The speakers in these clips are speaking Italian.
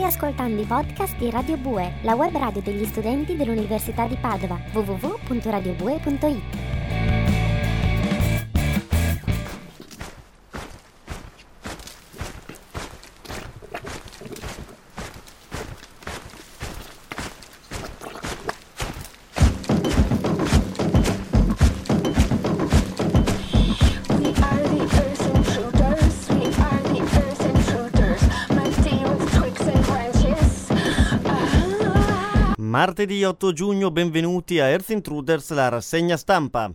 ascoltando i podcast di Radio Bue, la web radio degli studenti dell'Università di Padova, www.radiobue.it. Martedì 8 giugno, benvenuti a Earth Intruders, la rassegna stampa.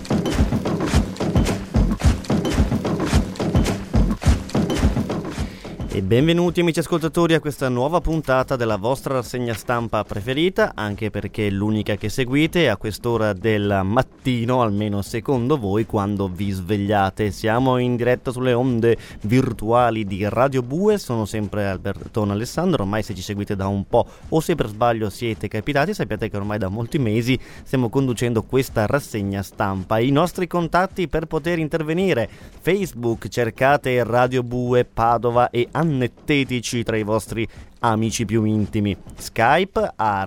E benvenuti amici ascoltatori a questa nuova puntata della vostra rassegna stampa preferita, anche perché è l'unica che seguite a quest'ora del mattino, almeno secondo voi, quando vi svegliate. Siamo in diretta sulle onde virtuali di Radio Bue, sono sempre Albertone Alessandro. Ormai se ci seguite da un po' o se per sbaglio siete capitati, sappiate che ormai da molti mesi stiamo conducendo questa rassegna stampa. I nostri contatti per poter intervenire: Facebook, cercate Radio Bue Padova e annetteteci tra i vostri amici più intimi. Skype a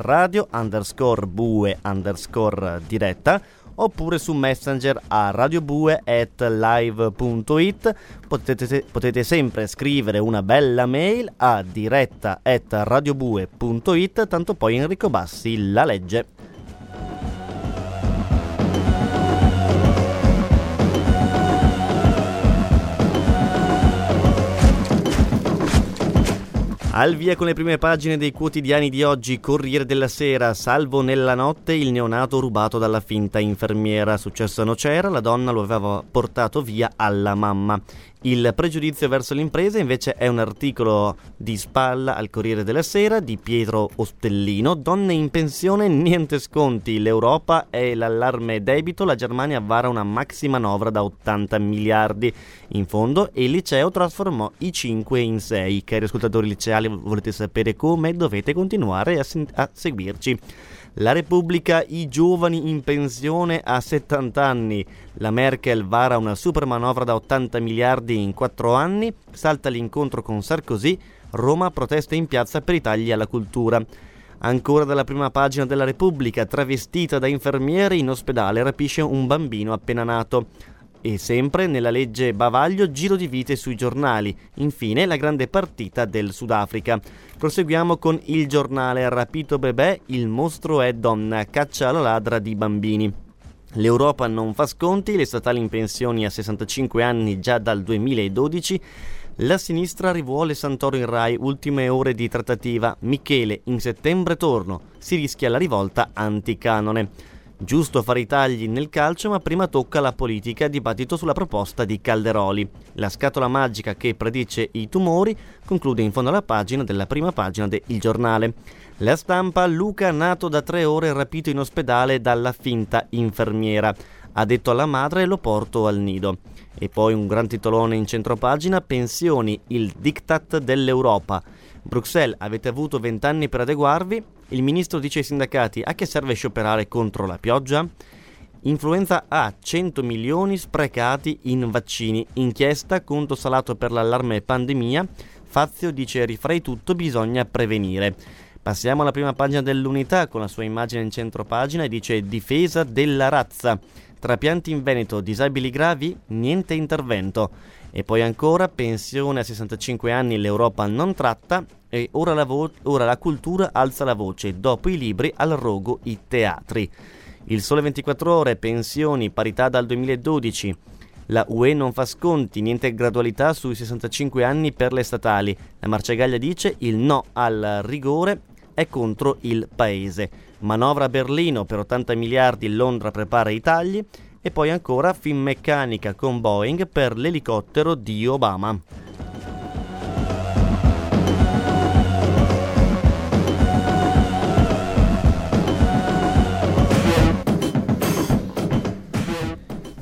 radio_bue_diretta, oppure su Messenger a radiobue@live.it. Potete sempre scrivere una bella mail a diretta@radiobue.it, tanto poi Enrico Bassi la legge. Al via con le prime pagine dei quotidiani di oggi. Corriere della Sera: salvo nella notte il neonato rubato dalla finta infermiera. Successo a Nocera, la donna lo aveva portato via alla mamma. Il pregiudizio verso l'impresa invece è un articolo di spalla al Corriere della Sera di Pietro Ostellino. Donne in pensione, niente sconti, l'Europa è l'allarme debito, la Germania vara una maxi manovra da 80 miliardi. In fondo il liceo trasformò i 5 in 6. Cari ascoltatori liceali, volete sapere come? Dovete continuare a seguirci. La Repubblica: i giovani in pensione a 70 anni. La Merkel vara una super manovra da 80 miliardi in 4 anni. Salta l'incontro con Sarkozy. Roma: proteste in piazza per i tagli alla cultura. Ancora dalla prima pagina della Repubblica: travestita da infermiere in ospedale rapisce un bambino appena nato. E sempre nella legge bavaglio, giro di vite sui giornali. Infine la grande partita del Sudafrica. Proseguiamo con Il Giornale: rapito bebè, il mostro è donna, caccia alla ladra di bambini. L'Europa non fa sconti, le statali in pensioni a 65 anni già dal 2012. La sinistra rivuole Santoro in Rai, ultime ore di trattativa. Michele: in settembre torno, si rischia la rivolta anticanone. Giusto fare i tagli nel calcio, ma prima tocca la politica, dibattito sulla proposta di Calderoli. La scatola magica che predice i tumori, conclude in fondo alla pagina della prima pagina de Il Giornale. La Stampa: Luca nato da 3 ore rapito in ospedale dalla finta infermiera. Ha detto alla madre: lo porto al nido. E poi un gran titolone in centropagina: pensioni, il diktat dell'Europa. Bruxelles: avete avuto 20 anni per adeguarvi. Il ministro dice ai sindacati: a che serve scioperare contro la pioggia? Influenza A: 100 milioni sprecati in vaccini. Inchiesta, conto salato per l'allarme pandemia. Fazio dice: rifarei tutto, bisogna prevenire. Passiamo alla prima pagina dell'Unità con la sua immagine in centropagina e dice: difesa della razza. Trapianti in Veneto, disabili gravi, niente intervento. E poi ancora: pensione a 65 anni, l'Europa non tratta. E ora la cultura alza la voce, dopo i libri al rogo i teatri. Il Sole 24 Ore: pensioni, parità dal 2012. La UE non fa sconti, niente gradualità sui 65 anni per le statali. La Marcegaglia dice: il no al rigore è contro il paese. Manovra a Berlino per 80 miliardi, Londra prepara i tagli. E poi ancora: Finmeccanica con Boeing per l'elicottero di Obama.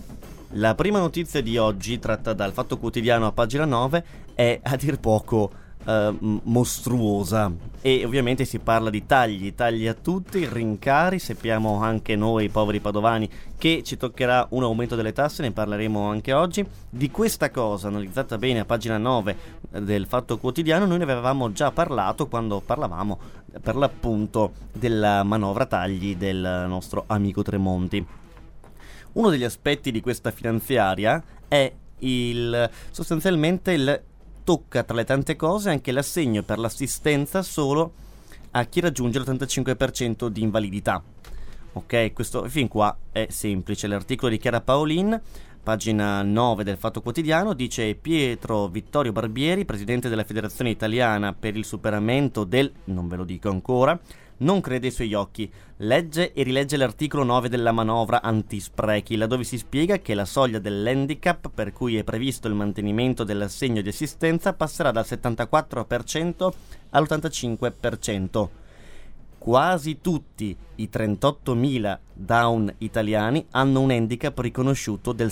La prima notizia di oggi, tratta dal Fatto Quotidiano a pagina 9, è a dir poco mostruosa, e ovviamente si parla di tagli a tutti, rincari. Sappiamo anche noi poveri padovani che ci toccherà un aumento delle tasse, ne parleremo anche oggi. Di questa cosa analizzata bene a pagina 9 del Fatto Quotidiano noi ne avevamo già parlato quando parlavamo per l'appunto della manovra tagli del nostro amico Tremonti. Uno degli aspetti di questa finanziaria è sostanzialmente il tocca tra le tante cose anche l'assegno per l'assistenza solo a chi raggiunge l'85% di invalidità. Ok, questo fin qua è semplice. L'articolo di Chiara Paolin, pagina 9 del Fatto Quotidiano, dice: Pietro Vittorio Barbieri, presidente della Federazione Italiana per il superamento del, non ve lo dico ancora, non crede ai suoi occhi. Legge e rilegge l'articolo 9 della manovra antisprechi, laddove si spiega che la soglia dell'handicap per cui è previsto il mantenimento dell'assegno di assistenza passerà dal 74% all'85%. Quasi tutti i 38.000 Down italiani hanno un handicap riconosciuto del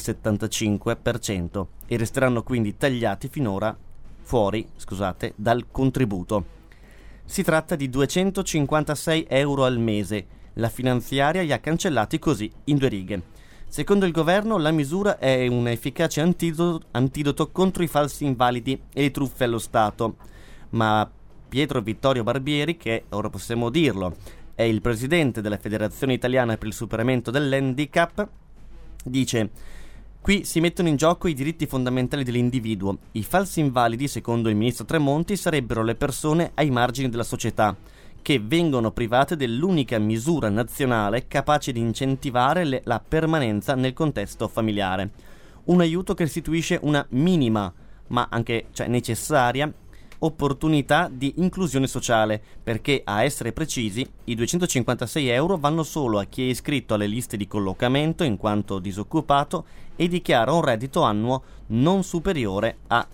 75% e resteranno quindi tagliati fuori dal contributo. Si tratta di 256 euro al mese. La finanziaria li ha cancellati così, in 2 righe. Secondo il governo la misura è un efficace antidoto contro i falsi invalidi e le truffe allo Stato. Ma Pietro Vittorio Barbieri, che ora possiamo dirlo, è il presidente della Federazione Italiana per il superamento dell'handicap, dice: qui si mettono in gioco i diritti fondamentali dell'individuo. I falsi invalidi, secondo il ministro Tremonti, sarebbero le persone ai margini della società, che vengono private dell'unica misura nazionale capace di incentivare la permanenza nel contesto familiare. Un aiuto che restituisce una minima, ma anche necessaria, opportunità di inclusione sociale, perché, a essere precisi, i 256 euro vanno solo a chi è iscritto alle liste di collocamento in quanto disoccupato e dichiara un reddito annuo non superiore a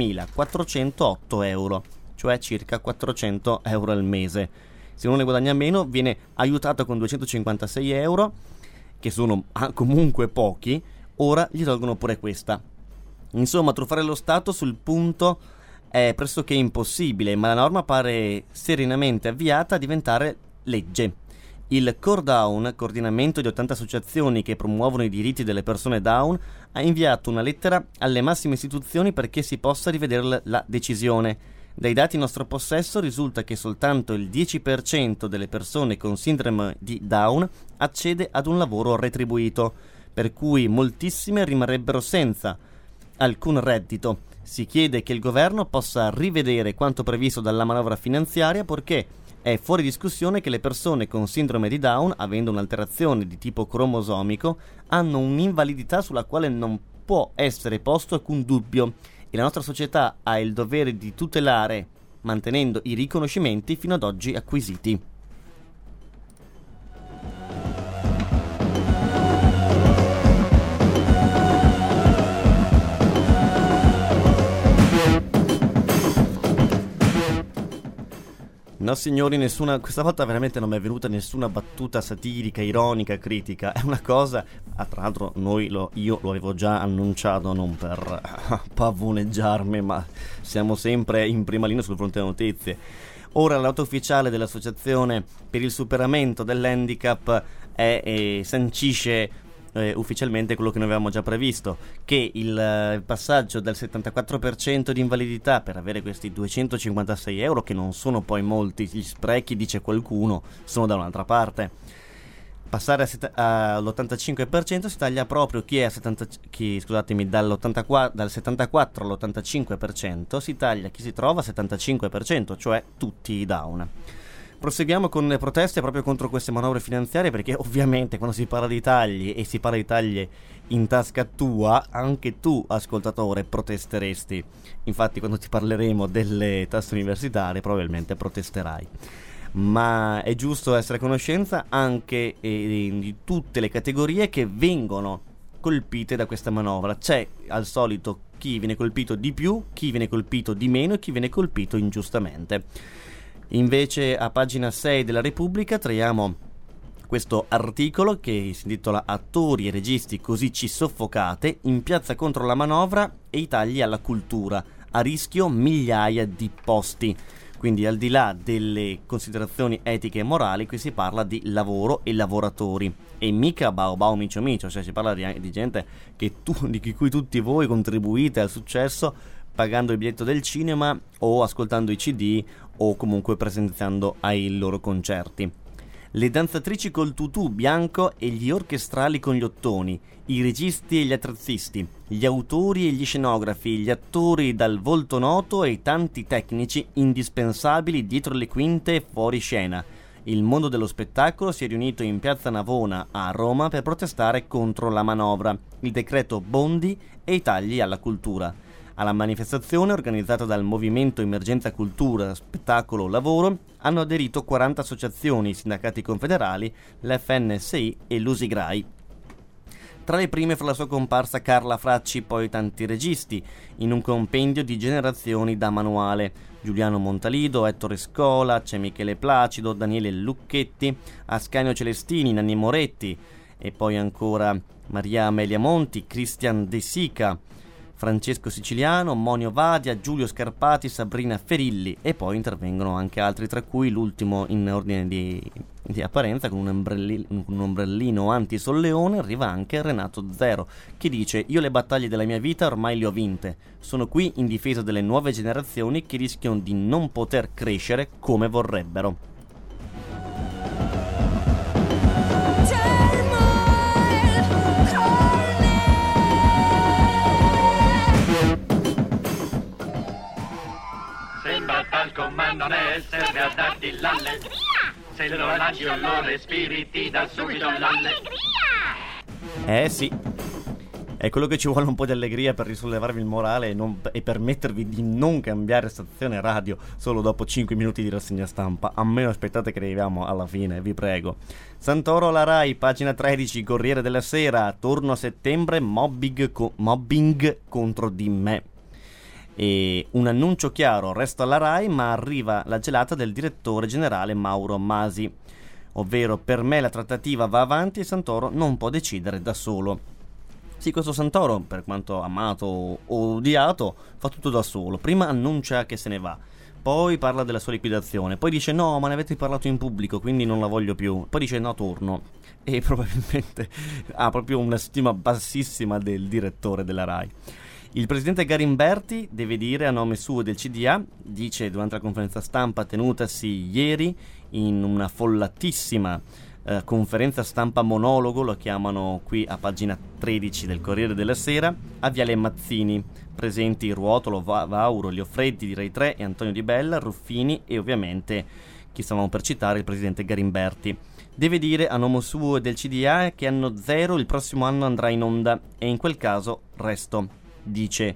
4.408 euro, cioè circa 400 euro al mese. Se uno ne guadagna meno viene aiutato con 256 euro, che sono comunque pochi. Ora gli tolgono pure questa. Insomma, truffare lo Stato sul punto è pressoché impossibile, ma la norma pare serenamente avviata a diventare legge. Il CoreDown, coordinamento di 80 associazioni che promuovono i diritti delle persone Down, ha inviato una lettera alle massime istituzioni perché si possa rivedere la decisione. Dai dati in nostro possesso risulta che soltanto il 10% delle persone con sindrome di Down accede ad un lavoro retribuito, per cui moltissime rimarrebbero senza alcun reddito. Si chiede che il governo possa rivedere quanto previsto dalla manovra finanziaria, perché è fuori discussione che le persone con sindrome di Down, avendo un'alterazione di tipo cromosomico, hanno un'invalidità sulla quale non può essere posto alcun dubbio, e la nostra società ha il dovere di tutelare, mantenendo i riconoscimenti fino ad oggi acquisiti. No signori, questa volta veramente non mi è venuta nessuna battuta satirica, ironica, critica. È una cosa, tra l'altro io lo avevo già annunciato, non per pavoneggiarmi, ma siamo sempre in prima linea sul fronte delle notizie. Ora la nota ufficiale dell'Associazione per il superamento dell'handicap sancisce ufficialmente quello che noi avevamo già previsto, che il passaggio dal 74% di invalidità per avere questi 256 euro, che non sono poi molti, gli sprechi, dice qualcuno, sono da un'altra parte. Passare all'85% si taglia proprio dal 74 all'85% si taglia chi si trova al 75%, cioè tutti i Down. Proseguiamo con le proteste proprio contro queste manovre finanziarie, perché ovviamente quando si parla di tagli e si parla di tagli in tasca tua, anche tu ascoltatore protesteresti. Infatti quando ti parleremo delle tasse universitarie probabilmente protesterai. Ma è giusto essere a conoscenza anche di tutte le categorie che vengono colpite da questa manovra. C'è al solito chi viene colpito di più, chi viene colpito di meno e chi viene colpito ingiustamente. Invece a pagina 6 della Repubblica traiamo questo articolo che si intitola "Attori e registi così ci soffocate, in piazza contro la manovra e i tagli alla cultura". a rischio migliaia di posti. Quindi al di là delle considerazioni etiche e morali, qui si parla di lavoro e lavoratori. E mica bao bao micio micio, cioè si parla di gente di cui tutti voi contribuite al successo pagando il biglietto del cinema o ascoltando i CD o comunque presenziando ai loro concerti. Le danzatrici col tutù bianco e gli orchestrali con gli ottoni, i registi e gli attrezzisti, gli autori e gli scenografi, gli attori dal volto noto e i tanti tecnici indispensabili dietro le quinte e fuori scena. Il mondo dello spettacolo si è riunito in Piazza Navona a Roma per protestare contro la manovra, il decreto Bondi e i tagli alla cultura. Alla manifestazione, organizzata dal Movimento Emergenza Cultura, Spettacolo, Lavoro, hanno aderito 40 associazioni, sindacati confederali, l'FNSI e l'Usigrai. Tra le prime fra la sua comparsa Carla Fracci, poi tanti registi, in un compendio di generazioni da manuale. Giuliano Montalido, Ettore Scola, c'è Michele Placido, Daniele Lucchetti, Ascanio Celestini, Nanni Moretti e poi ancora Maria Amelia Monti, Cristian De Sica, Francesco Siciliano, Monio Vadia, Giulio Scarpati, Sabrina Ferilli e poi intervengono anche altri, tra cui l'ultimo in ordine di apparenza con un ombrellino anti-solleone arriva anche Renato Zero, che dice: io le battaglie della mia vita ormai le ho vinte, sono qui in difesa delle nuove generazioni che rischiano di non poter crescere come vorrebbero. Al comando me serve a darti l'allegria. Se lo lanci o lo respiri ti dà subito l'allegria. Sì, è quello che ci vuole, un po' di allegria per risollevarvi il morale e permettervi di non cambiare stazione radio solo dopo 5 minuti di rassegna stampa. A meno aspettate che arriviamo alla fine, vi prego. Santoro alla Rai, pagina 13, Corriere della Sera, torno a settembre, mobbing contro di me. E un annuncio chiaro, resto alla Rai ma arriva la gelata del direttore generale Mauro Masi, ovvero: per me la trattativa va avanti e Santoro non può decidere da solo. Sì, questo Santoro, per quanto amato o odiato, fa tutto da solo. Prima annuncia che se ne va, poi parla della sua liquidazione, poi dice no ma ne avete parlato in pubblico quindi non la voglio più, poi dice no torno, e probabilmente ha proprio una stima bassissima del direttore della Rai. Il presidente Garimberti deve dire a nome suo del CDA, dice durante la conferenza stampa tenutasi ieri in una follatissima conferenza stampa monologo, lo chiamano qui a pagina 13 del Corriere della Sera, a Viale Mazzini, presenti Ruotolo, Vauro, Liofreddi di Rai 3 e Antonio Di Bella, Ruffini e ovviamente chi stavamo per citare, il presidente Garimberti. Deve dire a nome suo e del CDA che anno zero il prossimo anno andrà in onda e in quel caso resto, dice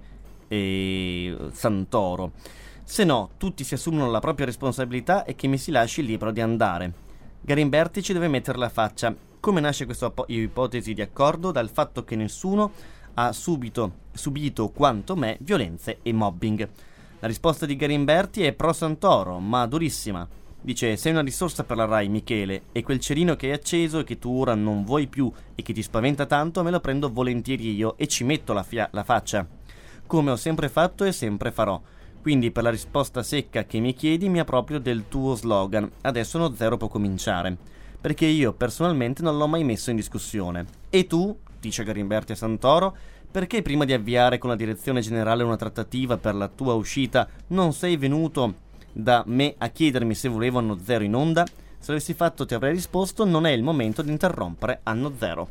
Santoro. Se no, tutti si assumono la propria responsabilità e che mi si lasci libero di andare. Garimberti ci deve mettere la faccia. Come nasce questa ipotesi di accordo? Dal fatto che nessuno ha subito quanto me violenze e mobbing. La risposta di Garimberti è pro Santoro, ma durissima. Dice: sei una risorsa per la Rai, Michele, e quel cerino che hai acceso e che tu ora non vuoi più e che ti spaventa tanto me lo prendo volentieri io e ci metto la faccia, come ho sempre fatto e sempre farò. Quindi per la risposta secca che mi chiedi mi approprio del tuo slogan, adesso uno zero può cominciare, perché io personalmente non l'ho mai messo in discussione. E tu, dice Garimberti a Santoro, perché prima di avviare con la direzione generale una trattativa per la tua uscita non sei venuto da me a chiedermi se volevo anno zero in onda? Se l'avessi fatto ti avrei risposto: non è il momento di interrompere anno zero.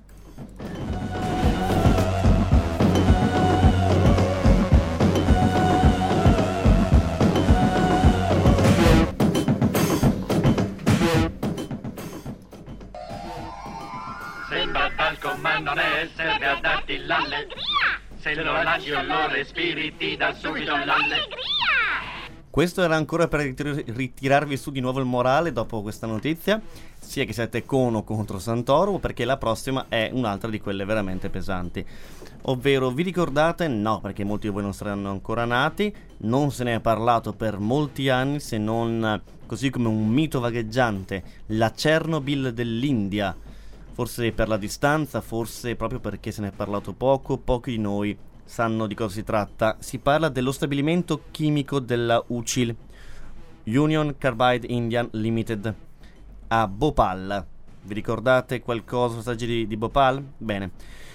Sembra dal comando me serve a darti l'allegria. Se lo lanci o lo respiri ti dà subito l'allegria. Questo era ancora per ritirarvi su di nuovo il morale dopo questa notizia, sia che siete con o contro Santoro, perché la prossima è un'altra di quelle veramente pesanti. Ovvero, vi ricordate? No, perché molti di voi non saranno ancora nati, non se ne è parlato per molti anni, se non così come un mito vagheggiante, la Chernobyl dell'India. Forse per la distanza, forse proprio perché se ne è parlato poco, pochi di noi sanno di cosa si tratta. Si parla dello stabilimento chimico della UCIL, Union Carbide Indian Limited, a Bhopal. Vi ricordate qualcosa di Bhopal? Bene.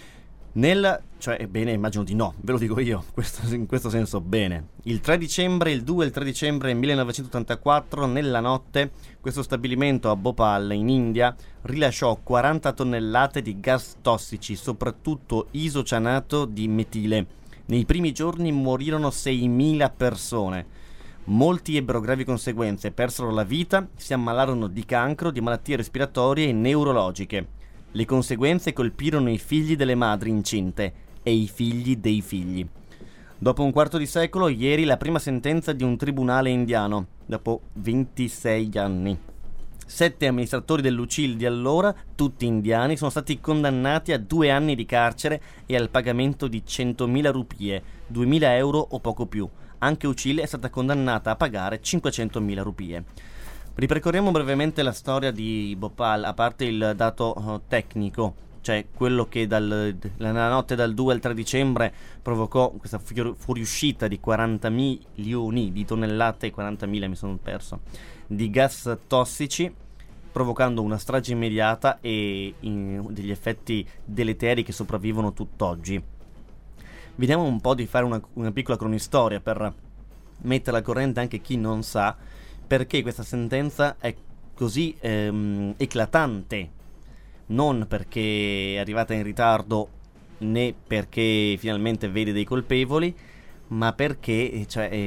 Bene, immagino di no, ve lo dico io, in questo senso bene. Il 2 e il 3 dicembre 1984, nella notte, questo stabilimento a Bhopal, in India, rilasciò 40 tonnellate di gas tossici, soprattutto isocianato di metile. Nei primi giorni morirono 6.000 persone. Molti ebbero gravi conseguenze, persero la vita, si ammalarono di cancro, di malattie respiratorie e neurologiche. Le conseguenze colpirono i figli delle madri incinte e i figli dei figli. Dopo un quarto di secolo, ieri, la prima sentenza di un tribunale indiano, dopo 26 anni. 7 amministratori dell'UCIL di allora, tutti indiani, sono stati condannati a 2 anni di carcere e al pagamento di 100.000 rupie, 2.000 euro o poco più. Anche UCIL è stata condannata a pagare 500.000 rupie. Ripercorriamo brevemente la storia di Bhopal, a parte il dato tecnico, cioè quello che nella notte dal 2 al 3 dicembre provocò questa fuoriuscita di 40 milioni di tonnellate, 40.000 mi sono perso, di gas tossici, provocando una strage immediata e degli effetti deleteri che sopravvivono tutt'oggi. Vediamo un po' di fare una piccola cronistoria per mettere al corrente anche chi non sa perché questa sentenza è così eclatante, non perché è arrivata in ritardo né perché finalmente vede dei colpevoli, ma perché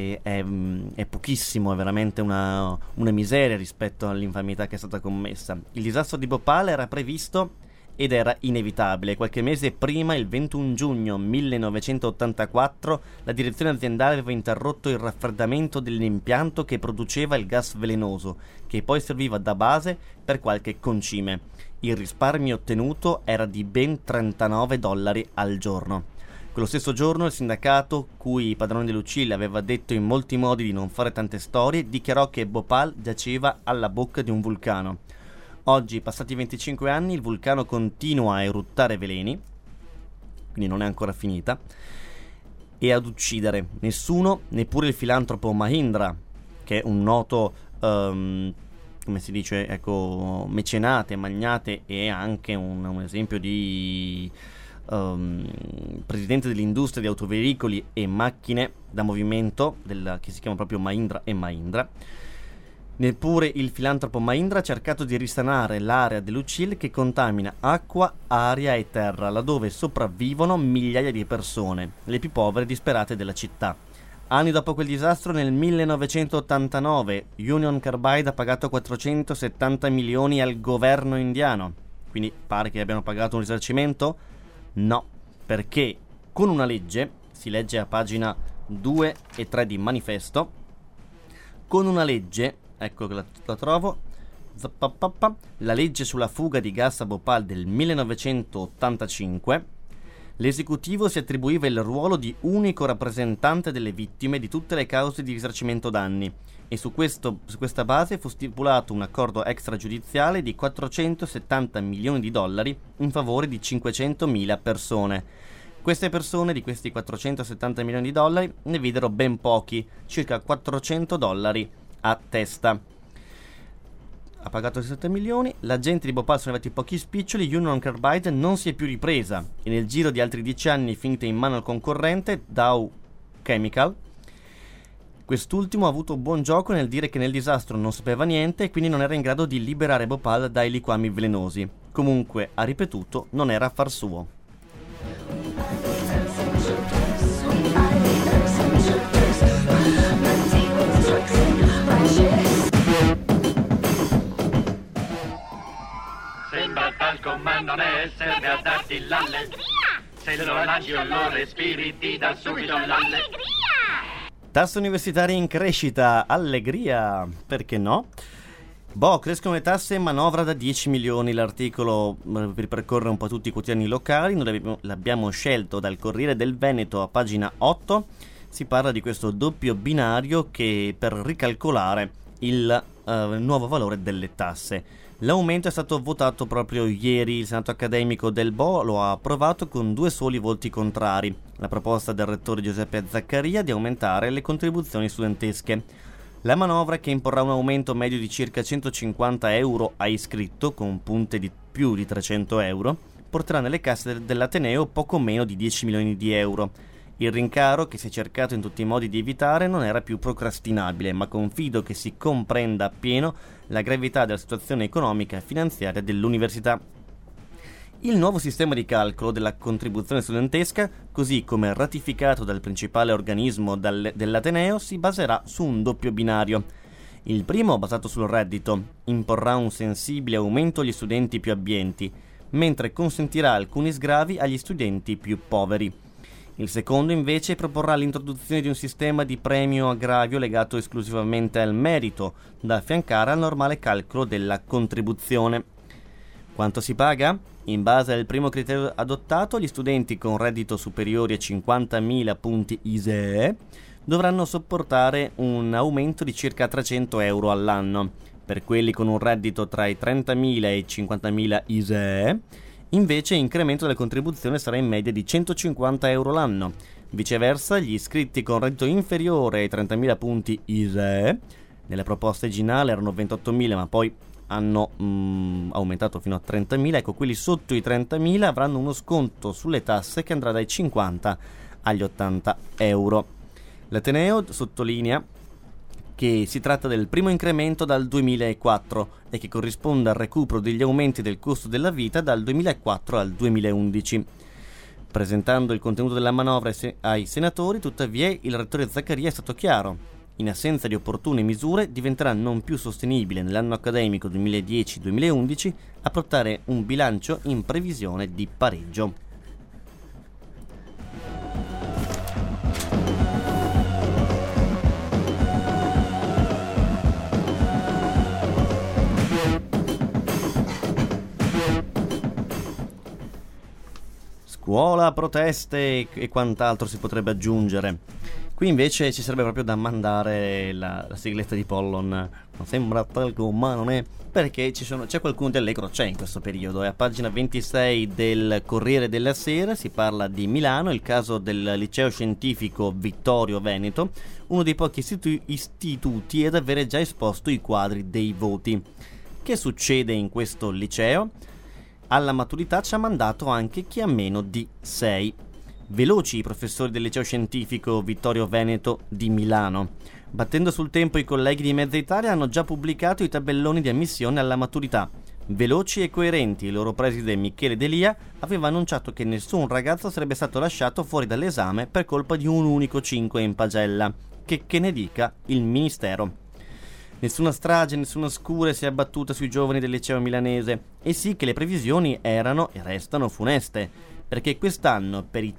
è pochissimo, è veramente una miseria rispetto all'infamità che è stata commessa. Il disastro di Bhopal era previsto ed era inevitabile. Qualche mese prima, il 21 giugno 1984, la direzione aziendale aveva interrotto il raffreddamento dell'impianto che produceva il gas velenoso, che poi serviva da base per qualche concime. Il risparmio ottenuto era di ben $39 al giorno. Quello stesso giorno il sindacato, cui i padroni dell'UCIL aveva detto in molti modi di non fare tante storie, dichiarò che Bhopal giaceva alla bocca di un vulcano. Oggi, passati 25 anni, il vulcano continua a eruttare veleni, quindi non è ancora finita, e ad uccidere. Nessuno, neppure il filantropo Mahindra, che è un noto, come si dice, mecenate, magnate e anche un esempio di presidente dell'industria di autoveicoli e macchine da movimento, che si chiama proprio Mahindra & Mahindra. Neppure il filantropo Mahindra ha cercato di risanare l'area dell'UCIL che contamina acqua, aria e terra, laddove sopravvivono migliaia di persone, le più povere e disperate della città. Anni dopo quel disastro, nel 1989, Union Carbide ha pagato 470 milioni al governo indiano. Quindi pare che abbiano pagato un risarcimento? No, perché con una legge, si legge a pagina 2 e 3 di manifesto, con una legge, ecco che la trovo, la legge sulla fuga di gas a Bhopal del 1985, l'esecutivo si attribuiva il ruolo di unico rappresentante delle vittime di tutte le cause di risarcimento danni e su questa base fu stipulato un accordo extragiudiziale di 470 milioni di dollari in favore di 500.000 persone. Queste persone, di questi 470 milioni di dollari, ne videro ben pochi, circa $400 a testa. Ha pagato 7 milioni, la gente di Bhopal sono arrivati pochi spiccioli, Union Carbide non si è più ripresa e nel giro di altri 10 anni finita in mano al concorrente Dow Chemical. Quest'ultimo ha avuto buon gioco nel dire che nel disastro non sapeva niente e quindi non era in grado di liberare Bhopal dai liquami velenosi. Comunque, ha ripetuto, non era affar suo. Al comando ne serve a darti l'allegria. Se lo lanci o lo respiri ti dà subito l'allegria. Tasse universitarie in crescita, allegria, perché no? Crescono le tasse, manovra da 10 milioni. L'articolo ripercorre un po' tutti i quotidiani locali, noi l'abbiamo scelto dal Corriere del Veneto a pagina 8. Si parla di questo doppio binario che per ricalcolare il nuovo valore delle tasse. L'aumento è stato votato proprio ieri. Il Senato accademico del BO lo ha approvato con 2 soli voti contrari. La proposta del rettore Giuseppe Zaccaria di aumentare le contribuzioni studentesche. La manovra, che imporrà un aumento medio di circa 150 euro a iscritto, con punte di più di 300 euro, porterà nelle casse dell'Ateneo poco meno di 10 milioni di euro. Il rincaro, che si è cercato in tutti i modi di evitare, non era più procrastinabile, ma confido che si comprenda appieno la gravità della situazione economica e finanziaria dell'università. Il nuovo sistema di calcolo della contribuzione studentesca, così come ratificato dal principale organismo dell'Ateneo, si baserà su un doppio binario. Il primo, basato sul reddito, imporrà un sensibile aumento agli studenti più abbienti, mentre consentirà alcuni sgravi agli studenti più poveri. Il secondo, invece, proporrà l'introduzione di un sistema di premio aggravio legato esclusivamente al merito, da affiancare al normale calcolo della contribuzione. Quanto si paga? In base al primo criterio adottato, gli studenti con reddito superiore a 50.000 punti ISEE dovranno sopportare un aumento di circa 300 euro all'anno. Per quelli con un reddito tra i 30.000 e i 50.000 ISEE, invece, l'incremento della contribuzione sarà in media di 150 euro l'anno. Viceversa, gli iscritti con reddito inferiore ai 30.000 punti ISEE, nella proposta originale erano 28.000, ma poi hanno aumentato fino a 30.000, ecco, quelli sotto i 30.000 avranno uno sconto sulle tasse che andrà dai 50 agli 80 euro. L'Ateneo sottolinea che si tratta del primo incremento dal 2004 e che corrisponde al recupero degli aumenti del costo della vita dal 2004 al 2011. Presentando il contenuto della manovra ai senatori, tuttavia, il rettore Zaccaria è stato chiaro. In assenza di opportune misure, diventerà non più sostenibile nell'anno accademico 2010-2011 apportare un bilancio in previsione di pareggio. Scuola, proteste e quant'altro si potrebbe aggiungere. Qui invece ci sarebbe proprio da mandare la sigletta di Pollon. Non sembra talco, ma non è. Perché c'è qualcuno di allegro, c'è in questo periodo. E a pagina 26 del Corriere della Sera si parla di Milano, il caso del liceo scientifico Vittorio Veneto, uno dei pochi istituti ad avere già esposto i quadri dei voti. Che succede in questo liceo? Alla maturità ci ha mandato anche chi ha meno di 6. Veloci i professori del liceo scientifico Vittorio Veneto di Milano. Battendo sul tempo, i colleghi di Mezza Italia hanno già pubblicato i tabelloni di ammissione alla maturità. Veloci e coerenti, il loro preside Michele Delia aveva annunciato che nessun ragazzo sarebbe stato lasciato fuori dall'esame per colpa di un unico 5 in pagella. Che ne dica il Ministero. Nessuna strage, nessuna scure si è abbattuta sui giovani del liceo milanese. E sì che le previsioni erano e restano funeste, perché quest'anno per i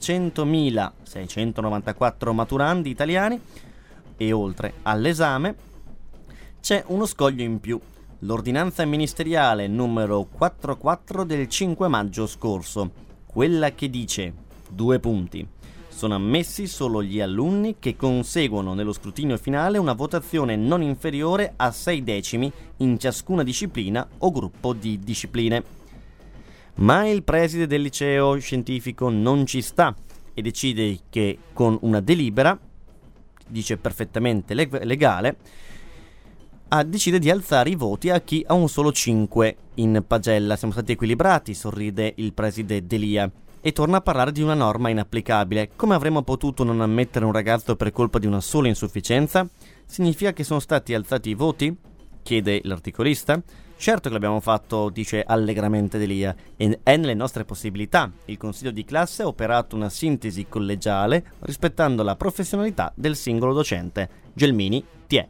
500.694 maturandi italiani e oltre all'esame c'è uno scoglio in più. L'ordinanza ministeriale numero 44 del 5 maggio scorso, quella che dice, 2 punti, sono ammessi solo gli alunni che conseguono nello scrutinio finale una votazione non inferiore a 6 decimi in ciascuna disciplina o gruppo di discipline. Ma il preside del liceo scientifico non ci sta e decide che con una delibera, dice perfettamente legale, decide di alzare i voti a chi ha un solo 5 in pagella. Siamo stati equilibrati, sorride il preside Delia, e torna a parlare di una norma inapplicabile. Come avremmo potuto non ammettere un ragazzo per colpa di una sola insufficienza? Significa che sono stati alzati i voti? Chiede l'articolista. Certo che l'abbiamo fatto, dice allegramente Delia, e è nelle nostre possibilità. Il consiglio di classe ha operato una sintesi collegiale rispettando la professionalità del singolo docente. Gelmini, Tiè.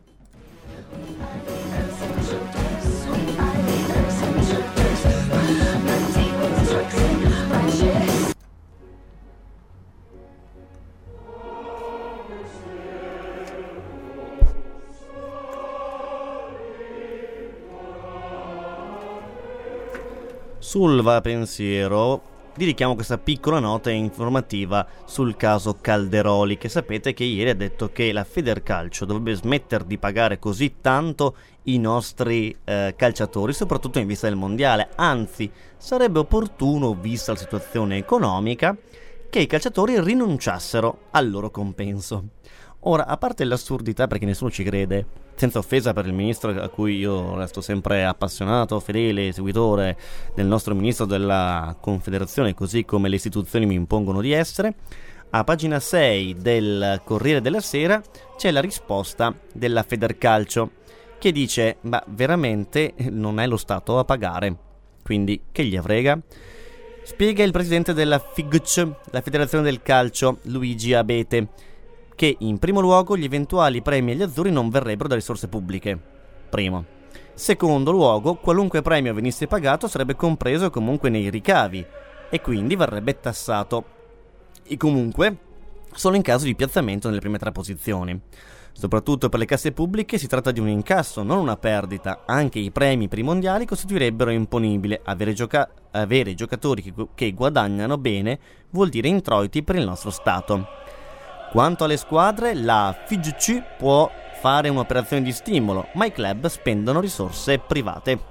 Sul Va Pensiero dedichiamo questa piccola nota informativa sul caso Calderoli, che sapete che ieri ha detto che la Federcalcio dovrebbe smettere di pagare così tanto i nostri calciatori, soprattutto in vista del mondiale. Anzi, sarebbe opportuno, vista la situazione economica, che i calciatori rinunciassero al loro compenso. Ora, a parte l'assurdità, perché nessuno ci crede, senza offesa per il ministro a cui io resto sempre appassionato, fedele, seguitore del nostro ministro della Confederazione, così come le istituzioni mi impongono di essere, a pagina 6 del Corriere della Sera c'è la risposta della Federcalcio, che dice: ma veramente non è lo Stato a pagare, quindi che gli frega? Spiega il presidente della FIGC, la Federazione del Calcio, Luigi Abete, che in primo luogo gli eventuali premi agli azzurri non verrebbero da risorse pubbliche. Primo. Secondo luogo, qualunque premio venisse pagato sarebbe compreso comunque nei ricavi e quindi verrebbe tassato. E comunque solo in caso di piazzamento nelle prime 3 posizioni. Soprattutto per le casse pubbliche si tratta di un incasso, non una perdita. Anche i premi per i mondiali costituirebbero imponibile. Avere giocatori che guadagnano bene vuol dire introiti per il nostro Stato. Quanto alle squadre, la FIGC può fare un'operazione di stimolo, ma i club spendono risorse private.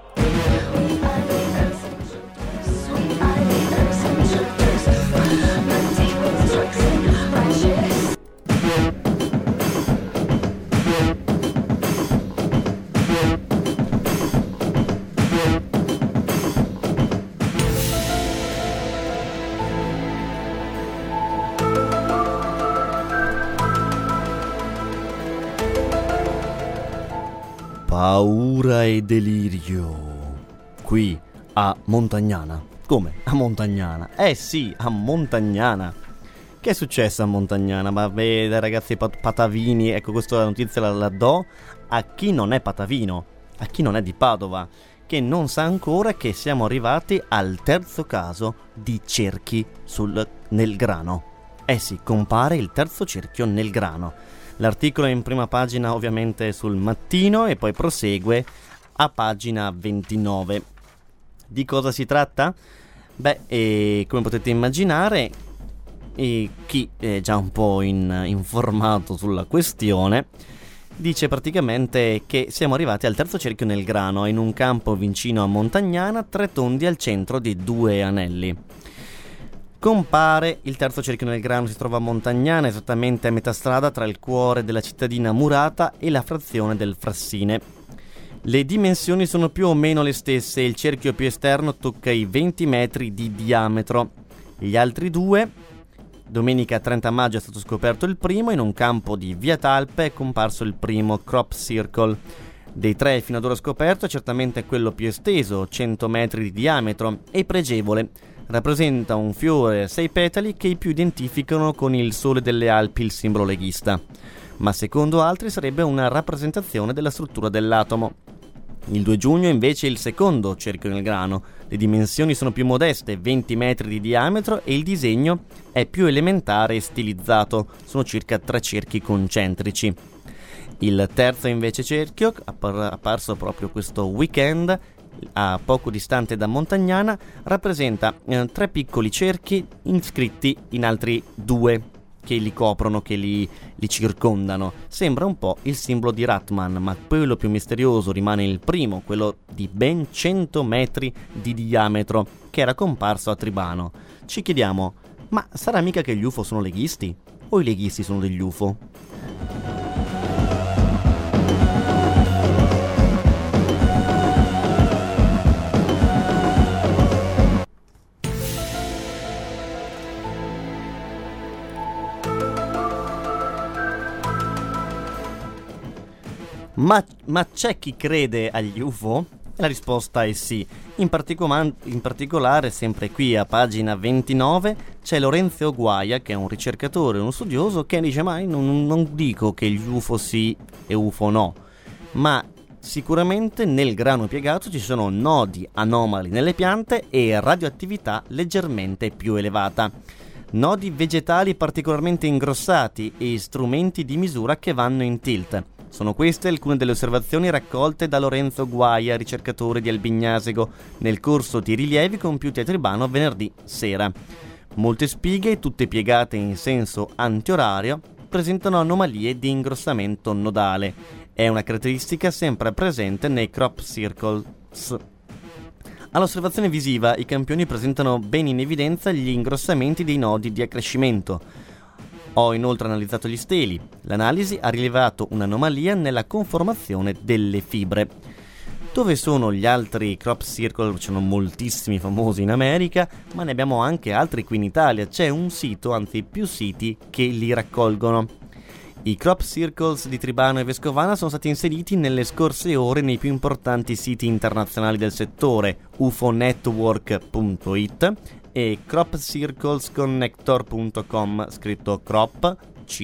Paura e delirio qui a Montagnana. Come? A Montagnana? Sì, a Montagnana. Che è successo a Montagnana? Ma dai ragazzi patavini, ecco, questa notizia la do a chi non è patavino, a chi non è di Padova, che non sa ancora che siamo arrivati al 3° caso di cerchi nel grano. Sì, compare il 3° cerchio nel grano. L'articolo è in prima pagina ovviamente sul Mattino e poi prosegue a pagina 29. Di cosa si tratta? Come potete immaginare, chi è già un po' informato sulla questione dice praticamente che siamo arrivati al 3° cerchio nel grano, in un campo vicino a Montagnana, 3 tondi al centro di 2 anelli. Compare il 3° cerchio nel grano, si trova a Montagnana, esattamente a metà strada tra il cuore della cittadina murata e la frazione del Frassine. Le dimensioni sono più o meno le stesse, il cerchio più esterno tocca i 20 metri di diametro. Gli altri 2, domenica 30 maggio è stato scoperto il primo, in un campo di Via Talpe è comparso il primo crop circle. Dei 3 fino ad ora scoperto, certamente quello più esteso, 100 metri di diametro, e pregevole. Rappresenta un fiore a 6 petali che i più identificano con il sole delle Alpi, il simbolo leghista, ma secondo altri sarebbe una rappresentazione della struttura dell'atomo. Il 2 giugno invece è il 2° cerchio nel grano, le dimensioni sono più modeste, 20 metri di diametro, e il disegno è più elementare e stilizzato, sono circa 3 cerchi concentrici. Il 3° invece cerchio, apparso proprio questo weekend, a poco distante da Montagnana, rappresenta 3 piccoli cerchi iscritti in altri 2 che li coprono, che li circondano. Sembra un po' il simbolo di Ratman, ma quello più misterioso rimane il primo, quello di ben 100 metri di diametro, che era comparso a Tribano. Ci chiediamo, ma sarà mica che gli UFO sono leghisti? O i leghisti sono degli UFO? Ma c'è chi crede agli UFO? La risposta è sì. In particolare, sempre qui a pagina 29, c'è Lorenzo Guaia, che è un ricercatore, uno studioso, che dice: ma non dico che gli UFO sì e UFO no, ma sicuramente nel grano piegato ci sono nodi anomali nelle piante e radioattività leggermente più elevata, nodi vegetali particolarmente ingrossati e strumenti di misura che vanno in tilt. Sono queste alcune delle osservazioni raccolte da Lorenzo Guaia, ricercatore di Albignasego, nel corso di rilievi compiuti a Tribano venerdì sera. Molte spighe, tutte piegate in senso antiorario, presentano anomalie di ingrossamento nodale. È una caratteristica sempre presente nei crop circles. All'osservazione visiva, i campioni presentano ben in evidenza gli ingrossamenti dei nodi di accrescimento. Ho inoltre analizzato gli steli. L'analisi ha rilevato un'anomalia nella conformazione delle fibre. Dove sono gli altri crop circle? Ci sono moltissimi famosi in America, ma ne abbiamo anche altri qui in Italia. C'è un sito, anzi più siti, che li raccolgono. I crop circles di Tribano e Vescovana sono stati inseriti nelle scorse ore nei più importanti siti internazionali del settore, ufonetwork.it e cropcirclesconnector.com, scritto crop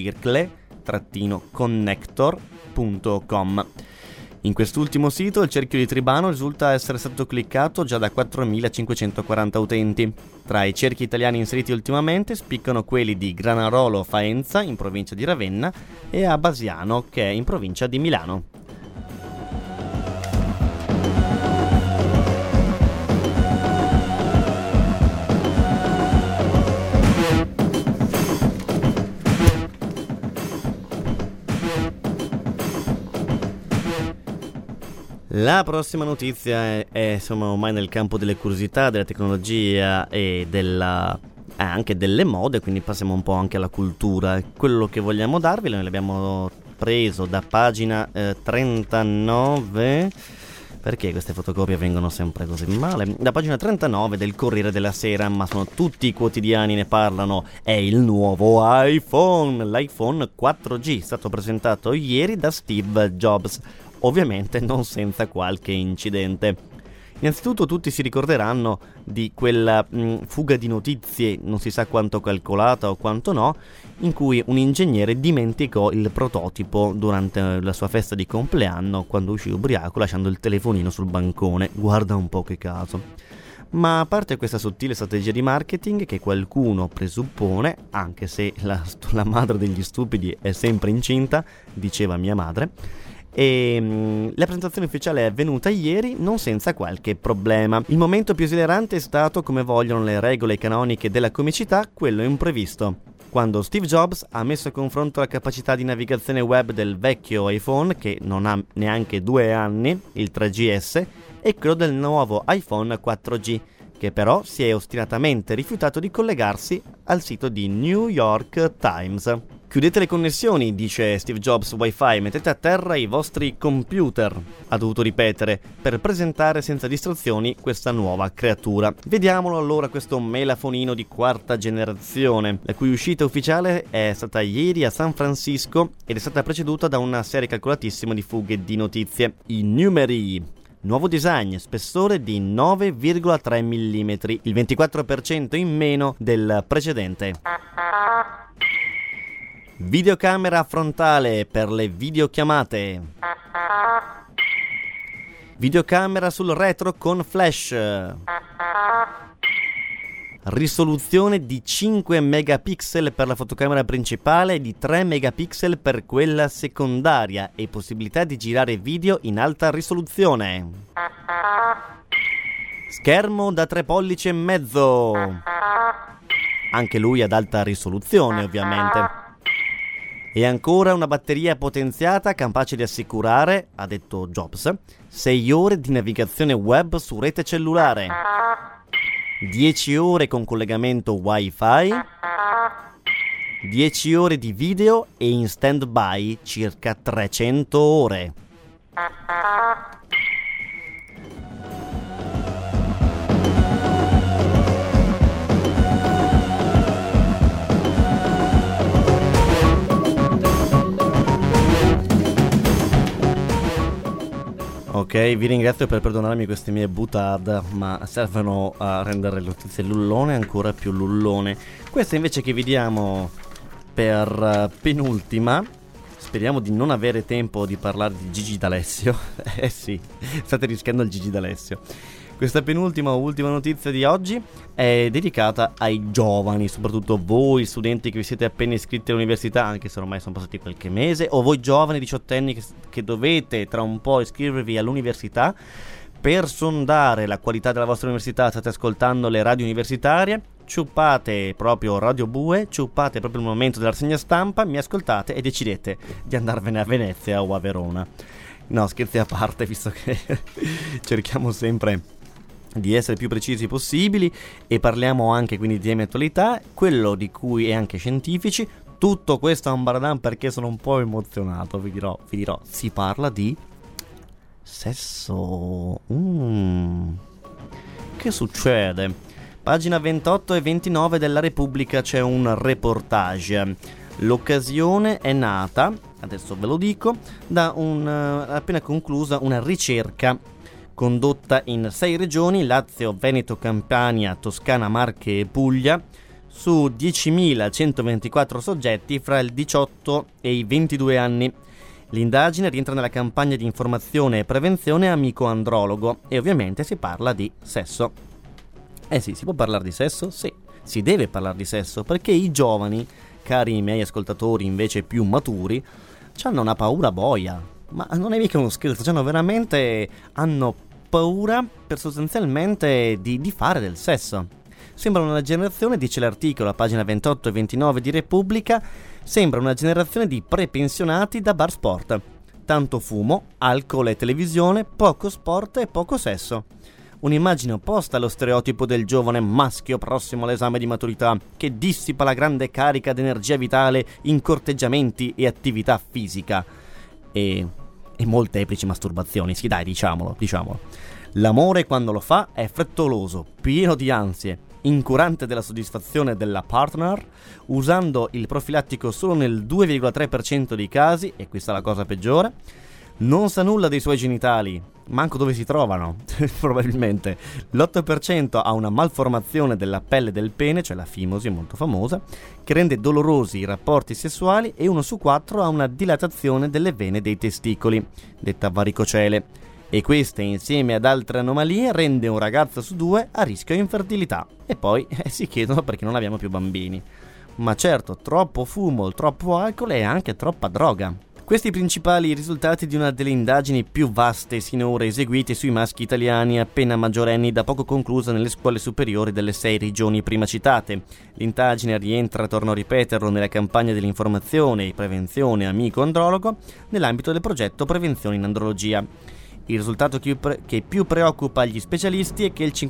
circle-connector.com. In quest'ultimo sito il cerchio di Tribano risulta essere stato cliccato già da 4.540 utenti. Tra i cerchi italiani inseriti ultimamente spiccano quelli di Granarolo Faenza, in provincia di Ravenna, e a Basiano, che è in provincia di Milano. La prossima notizia è insomma ormai nel campo delle curiosità, della tecnologia e anche delle mode, quindi passiamo un po' anche alla cultura. Quello che vogliamo darvi noi l'abbiamo preso da pagina 39. Perché queste fotocopie vengono sempre così male? Da pagina 39 del Corriere della Sera, ma sono tutti i quotidiani, ne parlano. È il nuovo iPhone, l'iPhone 4G, stato presentato ieri da Steve Jobs. Ovviamente non senza qualche incidente. Innanzitutto tutti si ricorderanno di quella fuga di notizie, non si sa quanto calcolata o quanto no, in cui un ingegnere dimenticò il prototipo durante la sua festa di compleanno quando uscì ubriaco lasciando il telefonino sul bancone. Guarda un po' che caso. Ma a parte questa sottile strategia di marketing che qualcuno presuppone, anche se la madre degli stupidi è sempre incinta, diceva mia madre, e la presentazione ufficiale è avvenuta ieri non senza qualche problema. Il momento più esilarante è stato, come vogliono le regole canoniche della comicità, quello imprevisto, quando Steve Jobs ha messo a confronto la capacità di navigazione web del vecchio iPhone, che non ha neanche 2 anni, il 3GS, e quello del nuovo iPhone 4G, che però si è ostinatamente rifiutato di collegarsi al sito di New York Times. Chiudete le connessioni, dice Steve Jobs Wi-Fi, mettete a terra i vostri computer, ha dovuto ripetere, per presentare senza distrazioni questa nuova creatura. Vediamolo allora questo melafonino di 4ª generazione, la cui uscita ufficiale è stata ieri a San Francisco ed è stata preceduta da una serie calcolatissima di fughe di notizie. I numeri: nuovo design, spessore di 9,3 mm, il 24% in meno del precedente. Videocamera frontale per le videochiamate. Videocamera sul retro con flash. Risoluzione di 5 megapixel per la fotocamera principale e di 3 megapixel per quella secondaria e possibilità di girare video in alta risoluzione. Schermo da 3,5 pollici, anche lui ad alta risoluzione ovviamente. E ancora una batteria potenziata capace di assicurare, ha detto Jobs, 6 ore di navigazione web su rete cellulare, 10 ore con collegamento Wi-Fi, 10 ore di video e in stand-by circa 300 ore. Ok, vi ringrazio per perdonarmi queste mie butade, ma servono a rendere le notizie lullone ancora più lullone. Questa invece che vi diamo per penultima, speriamo di non avere tempo di parlare di Gigi D'Alessio. Sì, state rischiando il Gigi D'Alessio. Questa penultima o ultima notizia di oggi è dedicata ai giovani, soprattutto voi studenti che vi siete appena iscritti all'università, anche se ormai sono passati qualche mese, o voi giovani diciottenni che dovete tra un po' iscrivervi all'università. Per sondare la qualità della vostra università state ascoltando le radio universitarie, ciuppate proprio Radio Bue, ciuppate proprio il momento della rassegna stampa, mi ascoltate e decidete di andarvene a Venezia o a Verona. No, scherzi a parte, visto che cerchiamo sempre di essere più precisi possibili e parliamo anche quindi di temi attualità, quello di cui è anche scientifici. Tutto questo ambaradam perché sono un po' emozionato, vi dirò, si parla di sesso. Che succede? Pagina 28 e 29 della Repubblica c'è un reportage. L'occasione è nata, adesso ve lo dico, da appena conclusa una ricerca condotta in 6 regioni, Lazio, Veneto, Campania, Toscana, Marche e Puglia, su 10.124 soggetti fra il 18 e i 22 anni. L'indagine rientra nella campagna di informazione e prevenzione Amico Andrologo e ovviamente si parla di sesso. Sì, si può parlare di sesso? Sì, si deve parlare di sesso perché i giovani, cari miei ascoltatori invece più maturi, hanno una paura boia. Ma non è mica uno scherzo, hanno paura per sostanzialmente di fare del sesso. Sembra una generazione, dice l'articolo a pagina 28 e 29 di Repubblica, sembra una generazione di prepensionati da bar sport. Tanto fumo, alcol e televisione, poco sport e poco sesso. Un'immagine opposta allo stereotipo del giovane maschio prossimo all'esame di maturità, che dissipa la grande carica d'energia vitale in corteggiamenti e attività fisica. E molteplici masturbazioni, sì dai, diciamolo. L'amore quando lo fa è frettoloso, pieno di ansie, incurante della soddisfazione della partner, usando il profilattico solo nel 2,3% dei casi, e questa è la cosa peggiore, non sa nulla dei suoi genitali, manco dove si trovano, probabilmente. L'8% ha una malformazione della pelle del pene, cioè la fimosi, molto famosa, che rende dolorosi i rapporti sessuali, e 1 su 4 ha una dilatazione delle vene dei testicoli, detta varicocele. E queste, insieme ad altre anomalie, rende un ragazzo su 2 a rischio infertilità. E poi si chiedono perché non abbiamo più bambini. Ma certo, troppo fumo, troppo alcol e anche troppa droga. Questi i principali risultati di una delle indagini più vaste sinora eseguite sui maschi italiani appena maggiorenni, da poco conclusa nelle scuole superiori delle 6 regioni prima citate. L'indagine rientra, torno a ripeterlo, nella campagna dell'informazione e prevenzione Amico Andrologo nell'ambito del progetto Prevenzione in Andrologia. Il risultato che più preoccupa gli specialisti è che il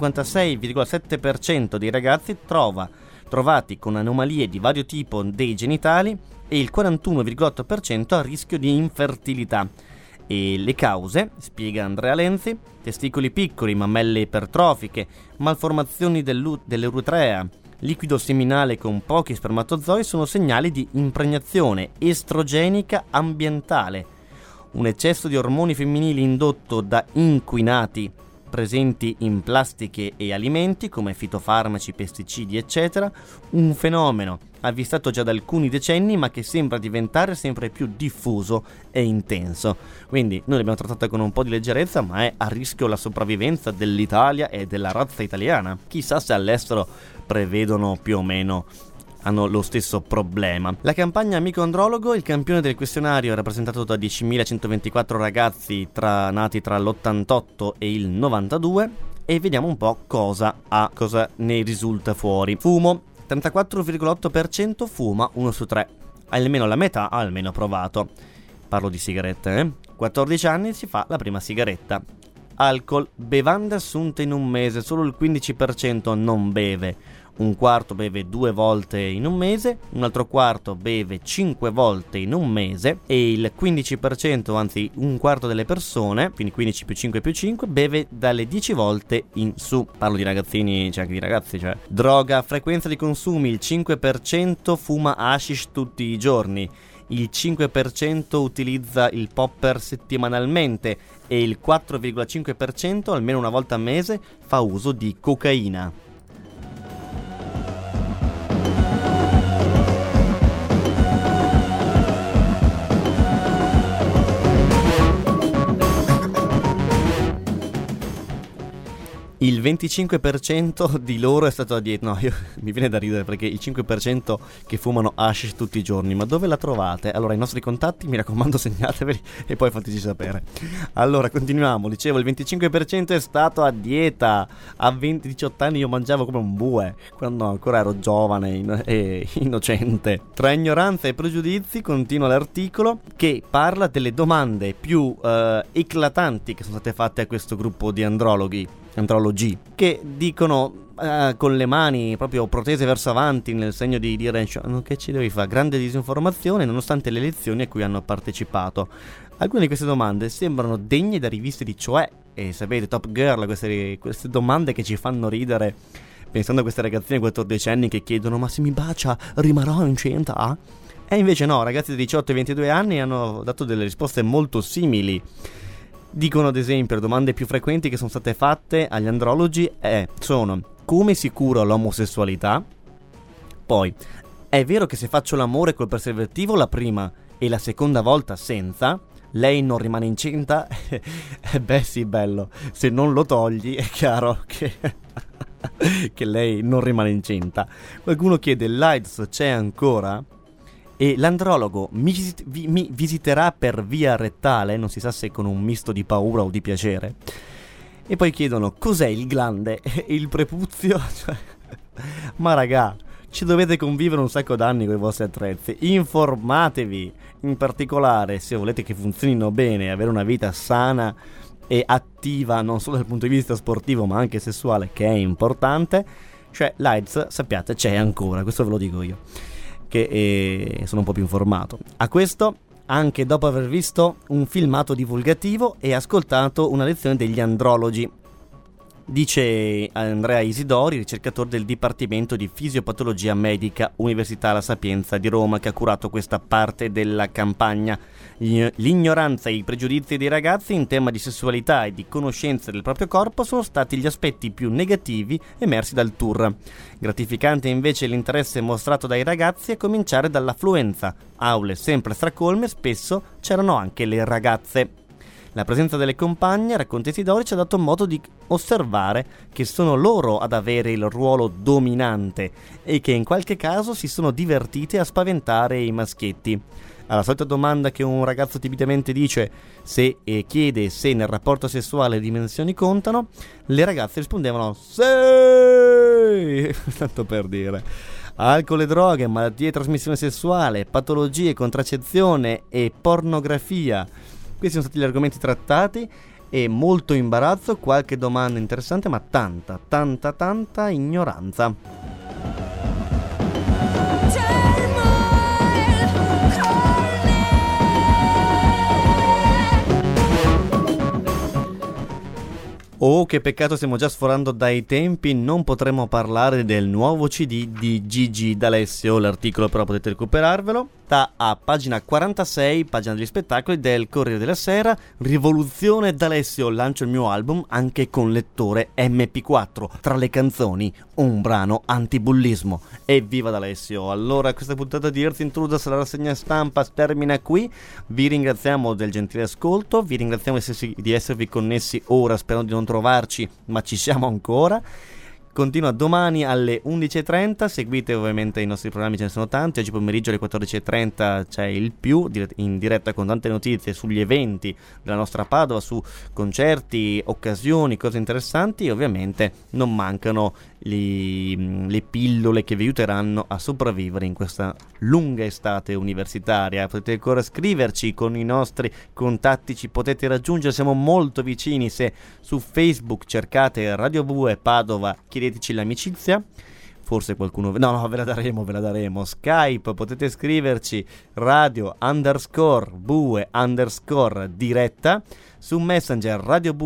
56,7% dei ragazzi trovati con anomalie di vario tipo dei genitali e il 41,8% a rischio di infertilità. E le cause, spiega Andrea Lenzi, testicoli piccoli, mammelle ipertrofiche, malformazioni dell'uretrea, liquido seminale con pochi spermatozoi sono segnali di impregnazione estrogenica ambientale. Un eccesso di ormoni femminili indotto da inquinati presenti in plastiche e alimenti come fitofarmaci, pesticidi, eccetera, un fenomeno avvistato già da alcuni decenni ma che sembra diventare sempre più diffuso e intenso. Quindi noi l'abbiamo trattata con un po' di leggerezza, ma è a rischio la sopravvivenza dell'Italia e della razza italiana. Chissà se all'estero prevedono più o meno, hanno lo stesso problema. La campagna Amico Andrologo, il campione del questionario è rappresentato da 10.124 ragazzi nati tra l'88 e il 92 e vediamo un po' cosa ne risulta fuori. Fumo, 34,8% fuma 1 su 3, almeno la metà ha almeno provato. Parlo di sigarette, 14 anni si fa la prima sigaretta. Alcol, bevande assunte in un mese, solo il 15% non beve. Un quarto beve 2 volte in un mese, un altro quarto beve 5 volte in un mese e il 15%, anzi un quarto delle persone, quindi 15 più 5 più 5, beve dalle 10 volte in su. Parlo di ragazzini, cioè anche di ragazzi, cioè. Droga, frequenza di consumi, il 5% fuma hashish tutti i giorni, il 5% utilizza il popper settimanalmente e il 4,5%, almeno una volta al mese, fa uso di cocaina. il 25% di loro è stato a dieta. No, mi viene da ridere perché il 5% che fumano hashish tutti i giorni. Ma dove la trovate? Allora, i nostri contatti, mi raccomando, segnateveli e poi fateci sapere. Allora, continuiamo. Dicevo, il 25% è stato a dieta. A 18 anni io mangiavo come un bue, quando ancora ero giovane e innocente. Tra ignoranza e pregiudizi, continua l'articolo, che parla delle domande più eclatanti che sono state fatte a questo gruppo di andrologi, che dicono con le mani proprio protese verso avanti nel segno di dire che ci devi fare, grande disinformazione nonostante le lezioni a cui hanno partecipato. Alcune di queste domande sembrano degne da riviste di Cioè, e sapete, Top Girl, queste domande che ci fanno ridere pensando a queste ragazzine 14 anni che chiedono ma se mi bacia rimarrò incinta? E invece no, ragazzi di 18 e 22 anni hanno dato delle risposte molto simili. Dicono ad esempio le domande più frequenti che sono state fatte agli andrologi sono: come si cura l'omosessualità? Poi, è vero che se faccio l'amore col preservativo la prima e la seconda volta senza, lei non rimane incinta? Beh sì, bello, se non lo togli è chiaro che che lei non rimane incinta. Qualcuno chiede: l'AIDS c'è ancora? E l'andrologo mi visiterà per via rettale, non si sa se con un misto di paura o di piacere. E poi chiedono: cos'è il glande e il prepuzio? Ma raga, ci dovete convivere un sacco d'anni con i vostri attrezzi, informatevi. In particolare, se volete che funzionino bene e avere una vita sana e attiva non solo dal punto di vista sportivo ma anche sessuale, che è importante, cioè l'AIDS, sappiate, c'è ancora, questo ve lo dico io, che sono un po' più informato. A questo, anche dopo aver visto un filmato divulgativo e ascoltato una lezione degli andrologi, dice Andrea Isidori, ricercatore del Dipartimento di Fisiopatologia Medica Università La Sapienza di Roma, che ha curato questa parte della campagna. L'ignoranza e i pregiudizi dei ragazzi in tema di sessualità e di conoscenza del proprio corpo sono stati gli aspetti più negativi emersi dal tour. Gratificante invece l'interesse mostrato dai ragazzi, a cominciare dall'affluenza. Aule sempre stracolme, spesso c'erano anche le ragazze. La presenza delle compagne, racconta Isidori, ci ha dato modo di osservare che sono loro ad avere il ruolo dominante e che in qualche caso si sono divertite a spaventare i maschietti. Alla solita domanda che un ragazzo timidamente dice se e chiede se nel rapporto sessuale le dimensioni contano, le ragazze rispondevano sì, tanto per dire. Alcol e droghe, malattie di trasmissione sessuale, patologie, contraccezione e pornografia. Questi sono stati gli argomenti trattati e molto imbarazzo, qualche domanda interessante, ma tanta ignoranza. Oh, che peccato, stiamo già sforando dai tempi, non potremo parlare del nuovo CD di Gigi D'Alessio. L'articolo però potete recuperarvelo, sta a pagina 46, pagina degli spettacoli del Corriere della Sera. Rivoluzione D'Alessio, lancio il mio album anche con lettore MP4, tra le canzoni un brano antibullismo. Evviva D'Alessio! Allora, questa puntata di Earth Intruders, la rassegna stampa, termina qui. Vi ringraziamo del gentile ascolto, vi ringraziamo di esservi connessi ora, spero di non trovarci, ma ci siamo ancora. Continua domani alle 11.30, seguite ovviamente i nostri programmi, ce ne sono tanti. Oggi pomeriggio alle 14.30 c'è il più, in diretta con tante notizie sugli eventi della nostra Padova, su concerti, occasioni, cose interessanti, e ovviamente non mancano le pillole che vi aiuteranno a sopravvivere in questa lunga estate universitaria. Potete ancora scriverci con i nostri contatti, ci potete raggiungere, siamo molto vicini. Se su Facebook cercate Radio Bue Padova, chiedeteci l'amicizia, forse qualcuno no, ve la daremo. Skype, potete scriverci radio_bue_diretta, su Messenger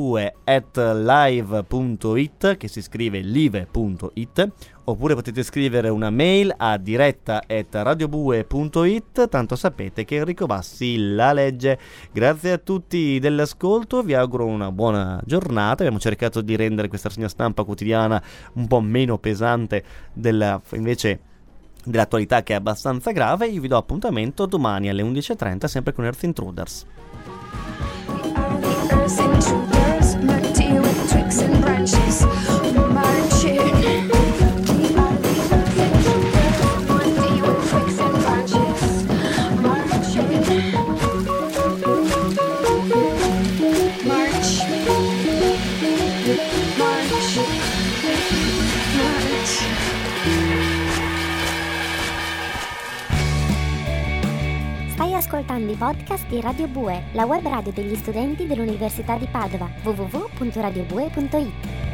radiobue@live.it, che si scrive live.it, oppure potete scrivere una mail a diretta@radiobue.it, tanto sapete che Enrico Bassi la legge. Grazie a tutti dell'ascolto, vi auguro una buona giornata. Abbiamo cercato di rendere questa rassegna stampa quotidiana un po' meno pesante invece dell'attualità, che è abbastanza grave. Io vi do appuntamento domani alle 11.30 sempre con Earth Intruders. Intruders, material with tricks and branches. ascoltando i podcast di Radio Bue, la web radio degli studenti dell'Università di Padova, www.radiobue.it.